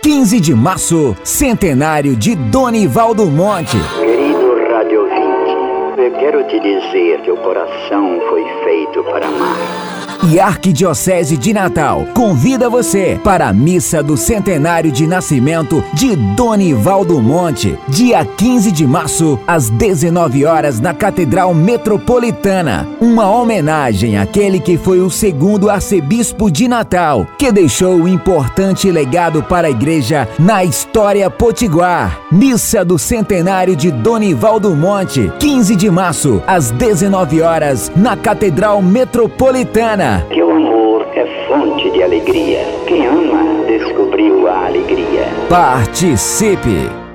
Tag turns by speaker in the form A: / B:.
A: 15 de março, centenário de Donivaldo Monte.
B: Querido rádio ouvinte, eu quero te dizer que o coração foi feito para amar.
A: E a Arquidiocese de Natal convida você para a missa do centenário de nascimento de Donivaldo Monte, dia 15 de março, às 19 horas, na Catedral Metropolitana. Uma homenagem àquele que foi o segundo arcebispo de Natal, que deixou um importante legado para a igreja na história potiguar. Missa do centenário de Donivaldo Monte, 15 de março, às 19 horas, na Catedral Metropolitana.
B: Que o amor é fonte de alegria. Quem ama descobriu a alegria.
A: Participe!